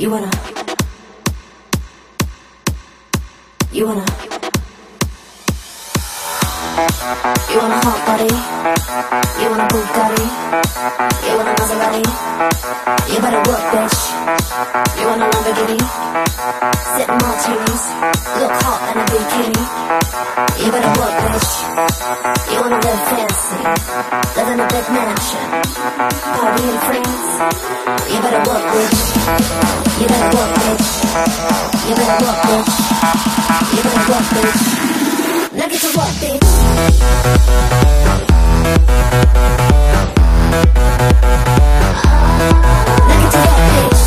You wanna You wanna hot body? You want a Bugatti? You want a Maserati? You better work, bitch. You want a Lamborghini? Sitting martinis, look hot in a bikini. You better work, bitch. You wanna live fancy, live in a big mansion, party in France. You better work, bitch. You better work, bitch. You better work, bitch. You better work, bitch. Now get to work, bitch. Now get to work, bitch.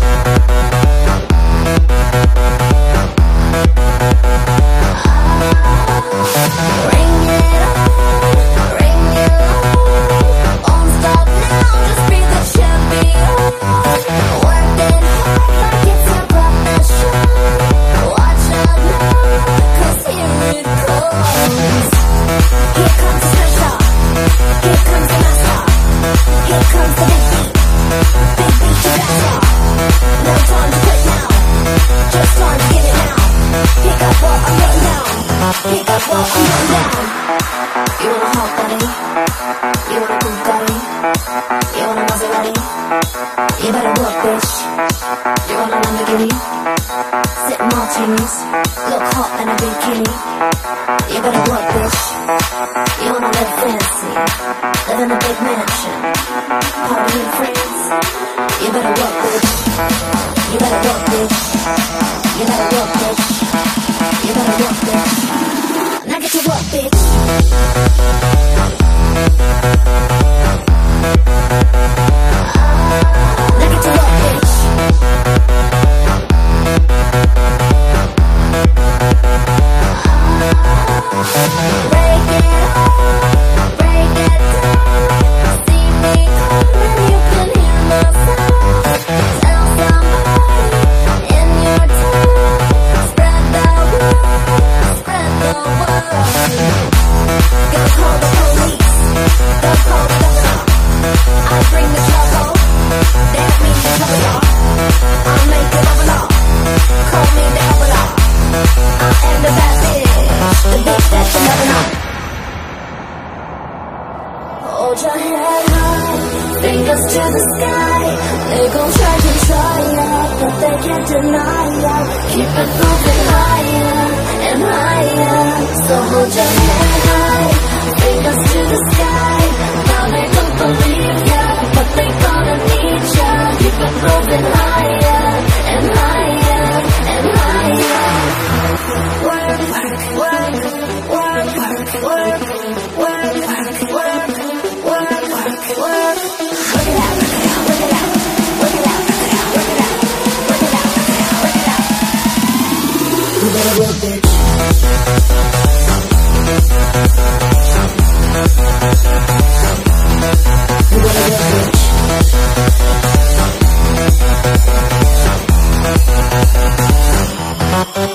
Ring it on, won't stop now, just be the champion. Work it hard like it's your profession. Watch out now, 'cause here it comes. Here comes the pressure, here comes the master, here comes the big beat you better. No time to quit now, just time to get it now. Pick up what I'm putting down, pick up what I'm putting down. You want a hot body, you want a Bugatti, you want a Maserati. You better work, bitch. You want a Lamborghini, sitting martinis, look hot in a bikini. You better work, bitch. You wanna live fancy, live in a big mansion, party in France. You better work, bitch. You better work, bitch. You better work, bitch. You better work, bitch. Now get to work, bitch. Now get to work, bitch. Break it up, break it down. See me coming, you can hear my sound. Tell somebody in your town. Spread the word, spread the word. Go call the police, go call the governor. I bring the trouble, that means the trouble. I'll make it bubble. Call me the bubble. I am the bad bitch, the bitch that you never know. Hold your head high, fingers to the sky. They gon' try to try ya, but they can't deny ya. Keep it moving higher and higher. So hold your head high, fingers to the sky. Now they don't believe ya, but they gonna need ya. Keep it moving higher and higher and higher. Work, work, work, work, work, work, work, work, work, work. Work it out, work it out, work it out, work it out, work it out, work it out, work it out, work it out. You better work, bitch. You better work, bitch.